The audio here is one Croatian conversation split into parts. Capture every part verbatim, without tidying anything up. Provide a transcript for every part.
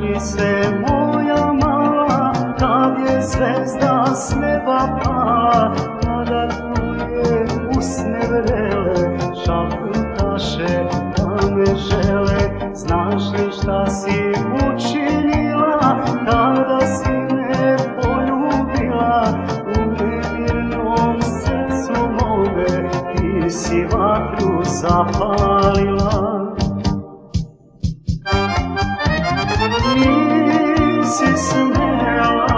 mi se moja mala, kad je zvezda s neba pala, kada tvoje usne vrele šaputaše da me žele. Znaš li šta si učinila kada si me poljubila? U nemirnom srcu mome ti si vatru zapalila. Nisi smela,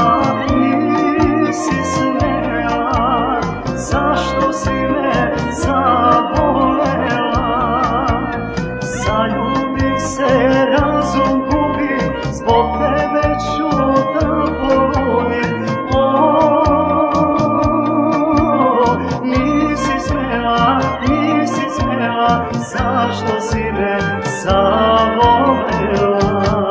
nisi smela, zašto si me zavolela? Zaljubih se, razum gubi, zbog tebe ću da polovim. Nisi smela, nisi smela, zašto si me zavolela?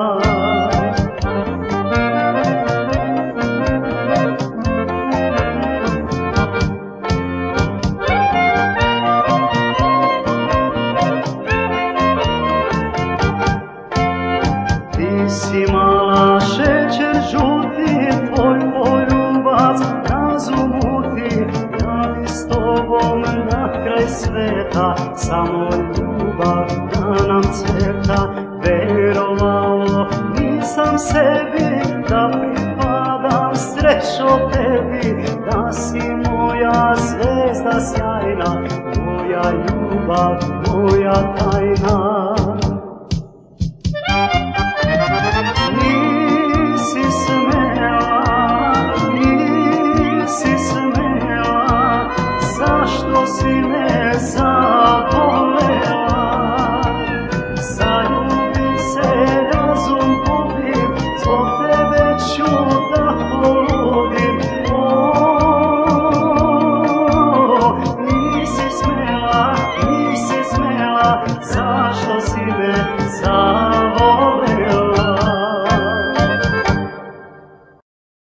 Ti si mala šećer žuti, tvoj poljubac razum muti. Ja bi s tobom na kraj sveta, samo ljubav da nam cveta. Verovalo nisam sebi da pripadam, srećo tebi, da si moja zvezda sjajna, moja ljubav, moja tajna.